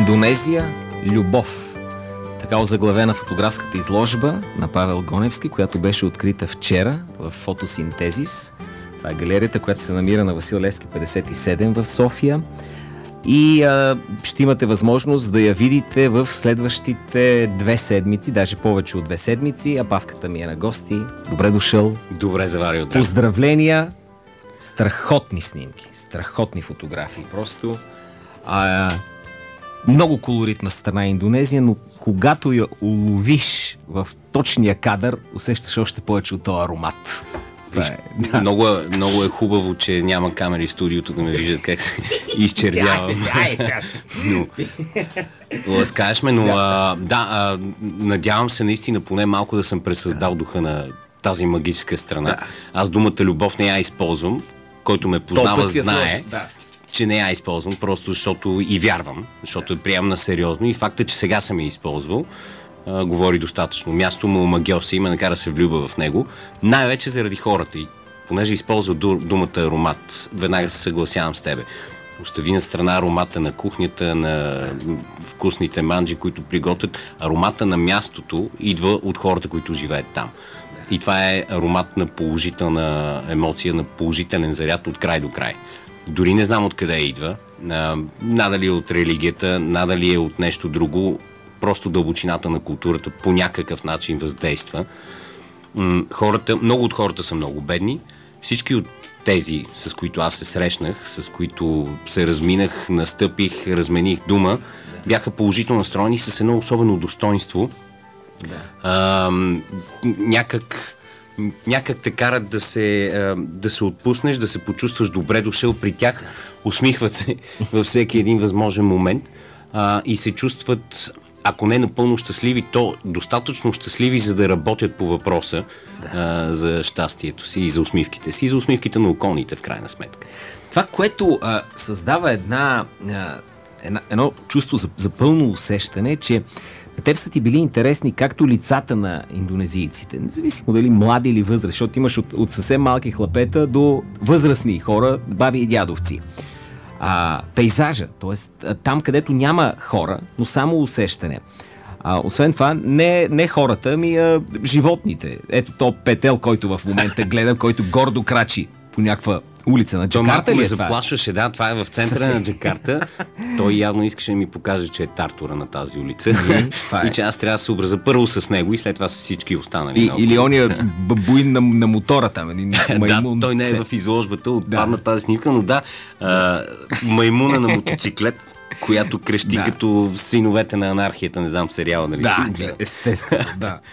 Индонезия – любов. Така озаглавена фотографската изложба на Павел Гоневски, която беше открита вчера в Фотосинтезис. Това е галерията, която се намира на Васил Левски 57 в София. И ще имате възможност да я видите в следващите 2 седмици, даже повече от 2 седмици, а Павката ми е на гости. Добре дошъл. Добре заварил. Поздравления. Страхотни снимки, страхотни фотографии. Просто много колоритна страна Индонезия, но когато я уловиш в точния кадър, усещаш още повече от този аромат. Да. Много е хубаво, че няма камери в студиото да ме виждат как се изчервявам. Ласкаеш ме, но надявам се наистина поне малко да съм пресъздал духа на тази магическа страна. Да. Аз думата любов не я използвам. Който ме познава знае, че не я използвам, просто защото и вярвам, защото я приемам на сериозно и факта, че сега съм я използвал, говори достатъчно. Място му омагьоса и ме накара да се влюбя в него, най-вече заради хората. И понеже използва думата аромат, веднага се съгласявам с тебе. Остави на страна аромата на кухнята, на вкусните манджи, които приготвят. Аромата на мястото идва от хората, които живеят там. И това е аромат на положителна емоция, на положителен заряд от край до край. Дори не знам откъде идва, надали е от религията, надали е от нещо друго, просто дълбочината на културата по някакъв начин въздейства. Много от хората са много бедни. Всички от тези, с които аз се срещнах, с които се разминах, настъпих, размених дума, бяха положително настроени с едно особено достоинство. Някак те карат да се отпуснеш, да се почувстваш добре дошъл при тях, усмихват се във всеки един възможен момент и се чувстват, ако не напълно щастливи, то достатъчно щастливи, за да работят по въпроса за щастието си и за усмивките си и за усмивките на околните в крайна сметка. Това, което създава едно чувство за пълно усещане, че на теб са ти били интересни както лицата на индонезийците, независимо дали млади или възраст, защото имаш от съвсем малки хлапета до възрастни хора, баби и дядовци. Пейзажа, т.е. там, където няма хора, но само усещане. Освен това, не хората, ами животните. Ето то петел, който в момента гледам, който гордо крачи по някаква улица на Джакарта. Той ме заплашваше, това е в центъра на Джакарта. Той явно искаше да ми покаже, че е тартура на тази улица. И че аз трябва да се образа първо с него и след това с всички останали. Или ония бабуин на мотора там. Маймун, той не е в изложбата, отпадна тази снимка, но маймуна на мотоциклет, която крещи като синовете на анархията, не знам в сериала, нали? Естествено,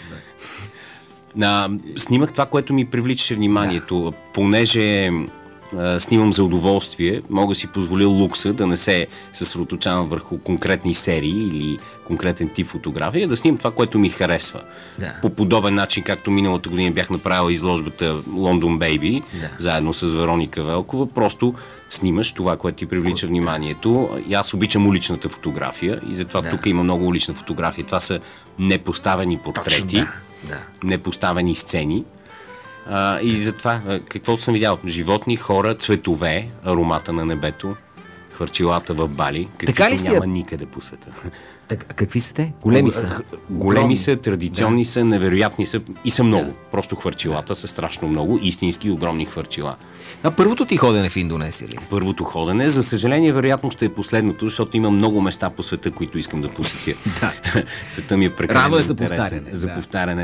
Снимах това, което ми привличаше вниманието, понеже снимам за удоволствие, мога си позволя лукса да не се съсредоточавам върху конкретни серии или конкретен тип фотография, да снимам това, което ми харесва. По подобен начин, както миналата година бях направил изложбата London Baby, заедно с Вероника Велкова, просто снимаш това, което ти привлича вниманието. И аз обичам уличната фотография и затова тук има много улична фотография. Това са непоставени портрети, непоставени сцени. И затова, каквото съм видял, животни, хора, цветове, аромата на небето, хвърчилата в Бали, каквито няма никъде по света. Какви са те? Големи са? Големи са, традиционни са, невероятни са и са много. Просто хвърчилата са страшно много, истински огромни хвърчила. Първото ти ходене в Индонезия ли? Първото ходене, за съжаление, вероятно ще е последното, защото има много места по света, които искам да посетя. Света ми е прекалено интересен. За повтаряне,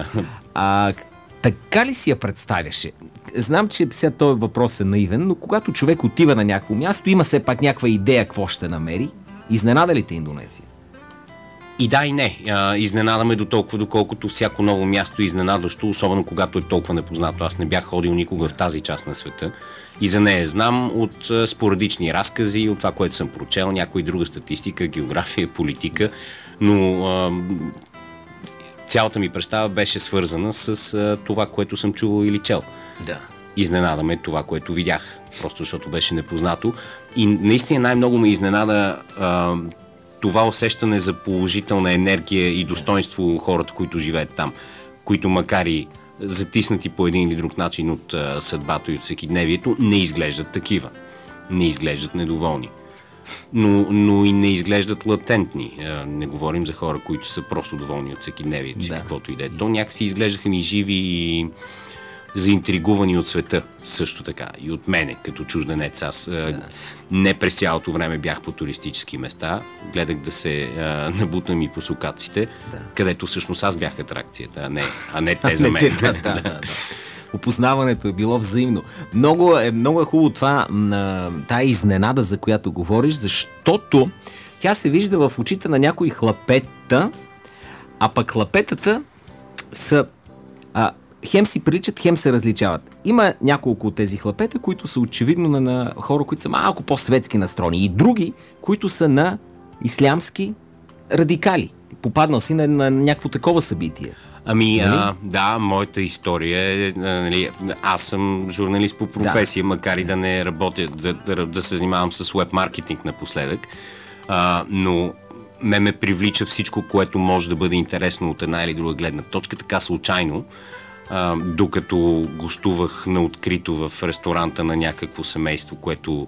Така ли си я представяше? Знам, че сега този въпрос е наивен, но когато човек отива на някакво място, има все пак някаква идея какво ще намери. Изненада ли те Индонезия? И да, и не. Изненадаме до толкова, доколкото всяко ново място е изненадващо, особено когато е толкова непознато. Аз не бях ходил никога в тази част на света и за нея знам от спорадични разкази, от това, което съм прочел, някоя друга статистика, география, политика, но цялата ми представа беше свързана с това, което съм чувал или чел. Изненадаме това, което видях, просто защото беше непознато. И наистина най-много ме изненада това усещане за положителна енергия и достоинство хората, които живеят там, които макар и затиснати по един или друг начин от съдбата и от всекидневието, не изглеждат такива. Не изглеждат недоволни. но и не изглеждат латентни. Не говорим за хора, които са просто доволни от всекидневието си, каквото и да е. То някакси изглеждаха ми живи и заинтригувани от света също така. И от мене, като чужденец. Аз не през цялото време бях по туристически места. Гледах да се набутам и по сукаците, където всъщност аз бях атракцията, а не те за мен. Опознаването е било взаимно. Много е хубаво това, тая изненада, за която говориш, защото тя се вижда в очите на някои хлапета, а пък хлапетата са хем си приличат, хем се различават. Има няколко от тези хлапета, които са очевидно на хора, които са малко по-светски настроени, и други, които са на ислямски радикали. Попаднал си на някакво такова събитие. Да, моята история е, аз съм журналист по професия, макар и да не работя, да се занимавам с уеб-маркетинг напоследък, но ме привлича всичко, което може да бъде интересно от една или друга гледна точка, така случайно, докато гостувах на открито в ресторанта на някакво семейство, което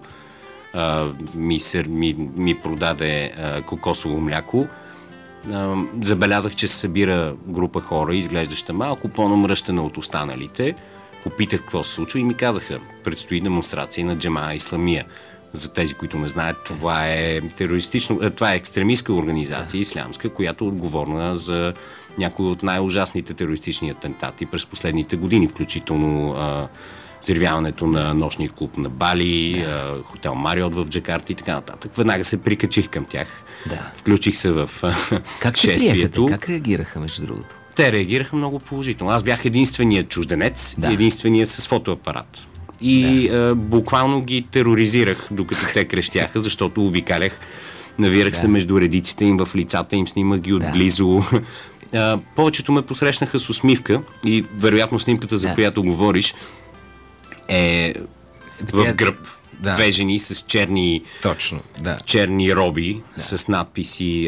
ми продаде кокосово мляко. Забелязах, че се събира група хора, изглеждаща малко по-намръщена от останалите. Попитах какво се случва и ми казаха: предстои демонстрация на Джамаа Исламия. За тези, които не знаят, това е екстремистка организация, ислямска, която е отговорна за някои от най-ужасните терористични атентати през последните години, включително взривяването на нощния клуб на Бали, хотел Мариот в Джакарта и така нататък. Веднага се прикачих към тях. Включих се в шествието. Как реагираха, между другото? Те реагираха много положително. Аз бях единственият чужденец, единственият с фотоапарат. И буквално ги тероризирах, докато те крещяха, защото обикалях, навирах се между редиците им, в лицата им, снимах ги отблизо. Повечето ме посрещнаха с усмивка и вероятно снимката, за която говориш, е в гръб. Две жени с черни роби, с надписи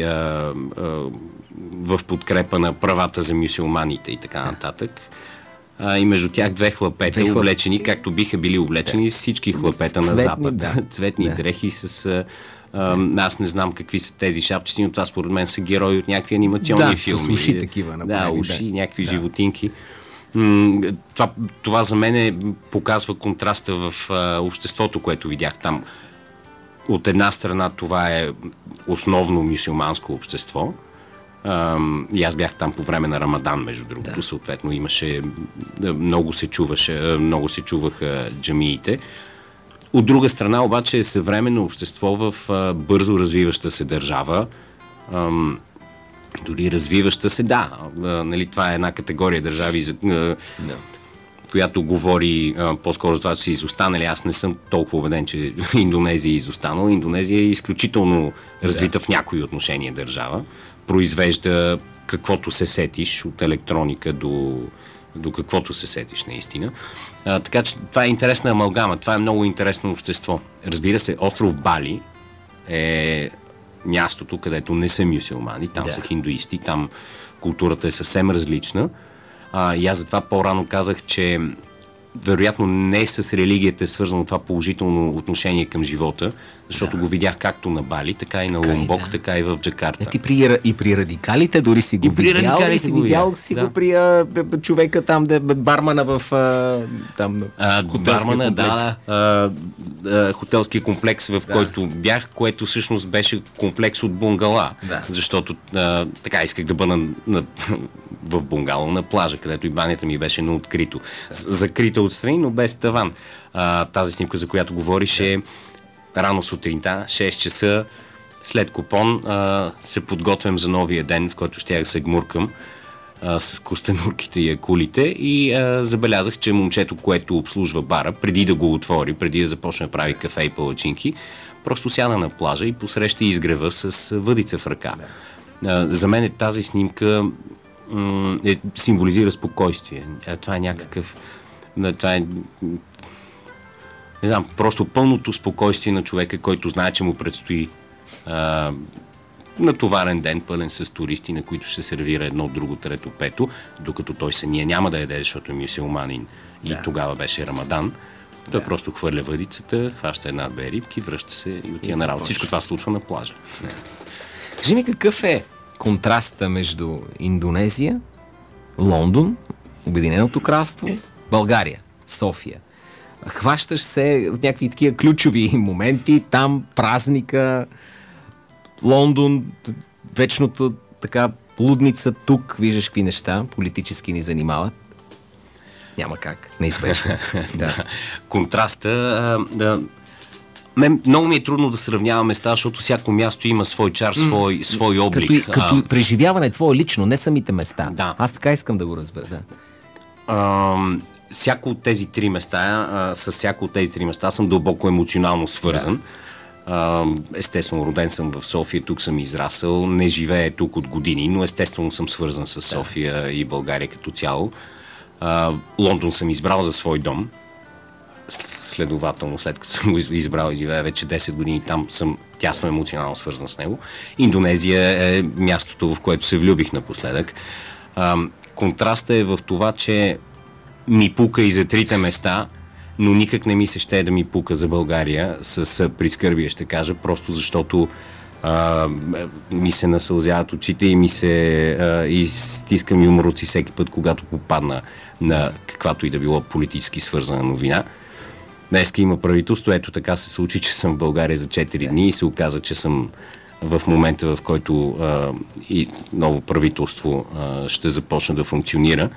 в подкрепа на правата за мюсюлманите и така нататък. И между тях две хлапета, облечени, както биха били облечени всички хлапета на Запад. Цветни дрехи с... аз не знам какви са тези шапчета, но това според мен са герои от някакви анимационни филми. С уши такива. Уши, някакви животинки. Това за мен показва контраста в обществото, което видях там. От една страна това е основно мюсюлманско общество. И аз бях там по време на Рамадан, между другото. Съответно имаше... Много се чуваха джамиите. От друга страна обаче е съвременно общество в бързо развиваща се държава. Дори развиваща се, това е една категория държави, която говори по-скоро за това, че са изостанали. Аз не съм толкова убеден, че Индонезия е изостанала. Индонезия е изключително развита в някои отношения държава. Произвежда каквото се сетиш, от електроника до каквото се сетиш наистина. Така че това е интересна амалгама, това е много интересно общество. Разбира се, остров Бали е мястото, където не са мюсюлмани, там са хиндуисти, там културата е съвсем различна. И аз затова по-рано казах, че вероятно не с религията е свързано това положително отношение към живота, защото го видях както на Бали, така и на Ломбок, така и в Джакарта. И при радикалите дори си го видял, при човека там, бармана в хотелския комплекс. Хотелския комплекс, в който бях, което всъщност беше комплекс от бунгала, защото така исках да бъда в бунгало на плажа, където и банята ми беше на открито. Закрита отстрани, но без таван. Тази снимка, за която говориш, е рано сутринта, 6 часа, след купон, се подготвям за новия ден, в който щях да се гмуркам с костенурките и акулите, и забелязах, че момчето, което обслужва бара, преди да го отвори, преди да започне да прави кафе и палачинки, просто сяда на плажа и посреща изгрева с въдица в ръка. За мен тази снимка символизира спокойствие. Това е някакъв... Това е... Не знам, просто пълното спокойствие на човека, който знае, че му предстои натоварен ден, пълен с туристи, на които ще сервира едно, друго, трето, пето, докато той самия няма да яде, защото е мюсюлманин и тогава беше Рамадан. Той просто хвърля въдицата, хваща една-две рибки, връща се и отива на работа. Всичко това се случва на плажа. Кажи ми, какъв е контраста между Индонезия, Лондон, Обединеното кралство, България, София? Хващаш се в някакви такива ключови моменти, там празника, Лондон, вечното така лудница, тук виждаш какви неща политически ни занимават. Няма как, неизбежно. Да. Контраста... Много ми е трудно да сравнявам места, защото всяко място има свой чар, свой облик. Като преживяване твое лично, не самите места. Да. Аз така искам да го разбера. Да. Всяко от тези три места, с всяко от тези три места съм дълбоко емоционално свързан. Естествено, роден съм в София, тук съм израсъл, не живея тук от години, но естествено съм свързан с София и България като цяло. Лондон съм избрал за свой дом. Следователно, след като съм го избрал и живея вече 10 години, там съм тясно емоционално свързан с него. Индонезия е мястото, в което се влюбих напоследък. Контрастът е в това, че ми пука и за трите места, но никак не ми се ще да ми пука за България, с прискърбие ще кажа, просто защото ми се насълзяват очите и стискам юморуци всеки път, когато попадна на каквато и да било политически свързана новина. Днеска има правителство, ето така се случи, че съм в България за 4 дни и се оказа, че съм в момента, в който и ново правителство ще започне да функционира.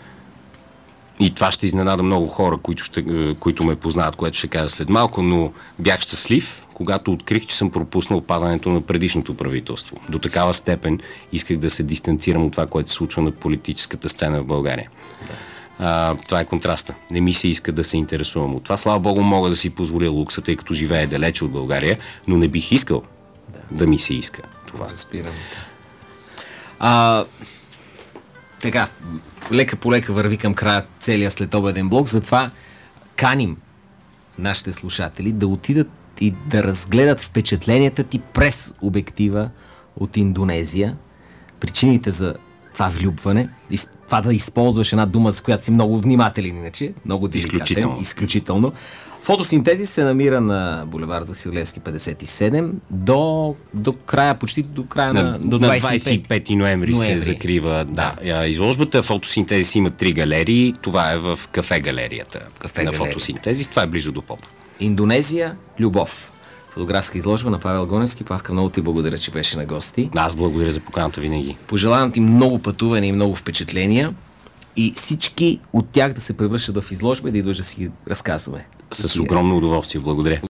И това ще изненада много хора, които ме познават, което ще кажа след малко, но бях щастлив, когато открих, че съм пропуснал падането на предишното правителство. До такава степен исках да се дистанцирам от това, което се случва на политическата сцена в България. Това е контраста. Не ми се иска да се интересувам от това. Слава Богу, мога да си позволя лукса, тъй като живея далече от България, но не бих искал да ми се иска това. Разбирам. Така, лека по лека върви към края целия следобеден блок, затова каним нашите слушатели да отидат и да разгледат впечатленията ти през обектива от Индонезия, причините за това влюбване, това да използваш една дума, с която си много внимателен, иначе, много деликатен, изключително. Фотосинтезис се намира на булевард Васил Левски 57 до края, почти до края на 25 ноември се закрива изложбата. Фотосинтезис има 3 галерии. Това е в кафе галерията на Фотосинтезис. Това е близо до пода. Индонезия, любов. Фотографска изложба на Павел Гоневски. Павка, много ти благодаря, че беше на гости. Аз благодаря за поканата винаги. Пожелавам ти много пътуване и много впечатления и всички от тях да се превръщат в изложба и да идваш да си разказваме. С огромно удоволствие. Благодаря.